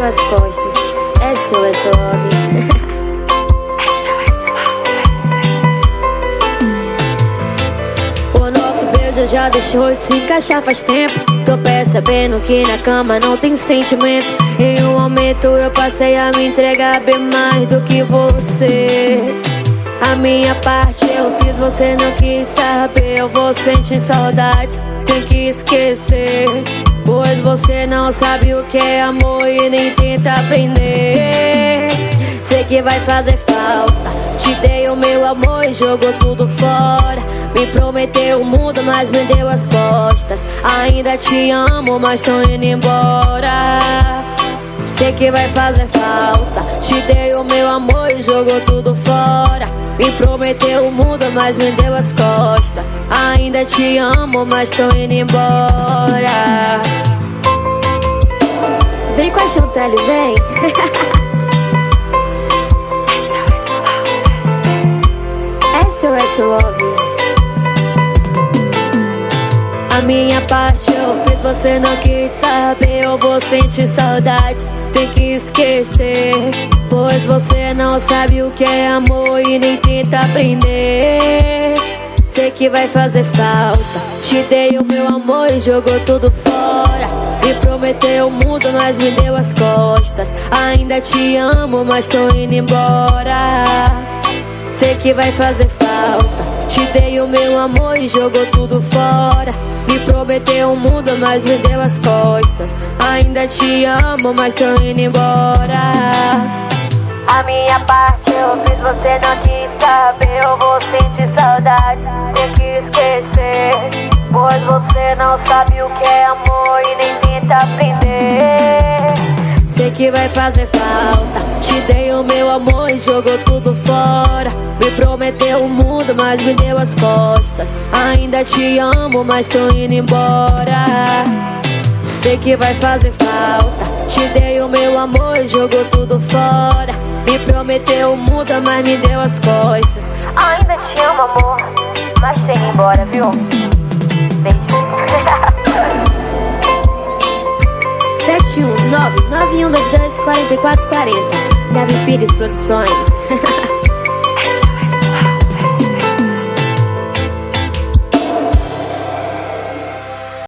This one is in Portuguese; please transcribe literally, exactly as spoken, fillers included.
as costas. S O S Love. S O S Love. O nosso beijo já deixou de se encaixar faz tempo. Tô percebendo que na cama não tem sentimento. Em um momento eu passei a me entregar bem mais do que você. A minha parte eu fiz, você não quis saber. Eu vou sentir saudade, tem que esquecer. Pois você não sabe o que é amor e nem tenta aprender. Sei que vai fazer falta, te dei o meu amor e jogou tudo fora. Me prometeu o mundo, mas me deu as costas. Ainda te amo, mas tô indo embora. Sei que vai fazer falta, te dei o meu amor e jogou tudo fora. Me prometeu o mundo, mas me deu as costas. Ainda te amo, mas tô indo embora. Vem com a Chantel, vem. S O S Love. S O S Love. A minha parte eu fiz, você não quis saber. Eu vou sentir saudade, tem que esquecer. Pois você não sabe o que é amor e nem tenta aprender. Sei que vai fazer falta, te dei o meu amor e jogou tudo fora. Me prometeu o mundo, mas me deu as costas. Ainda te amo, mas tô indo embora. Sei que vai fazer falta, te dei o meu amor e jogou tudo fora. Me prometeu o mundo, mas me deu as costas. Ainda te amo, mas tô indo embora. A minha parte eu fiz, você não quis saber. Eu vou sentir saudade, tem que esquecer. Pois você não sabe o que é amor e nem tenta aprender. Sei que vai fazer falta, te dei o meu amor e jogou tudo fora. Me prometeu o mundo, mas me deu as costas. Ainda te amo, mas tô indo embora. Sei que vai fazer falta, te dei o meu amor e jogou tudo fora. Me prometeu o mundo, mas me deu as costas. Ainda te amo, amor, mas tem que ir embora, viu? Beijos. sete um nove nove um dois dois quatro quatro quatro zero. Davi Pires Produções.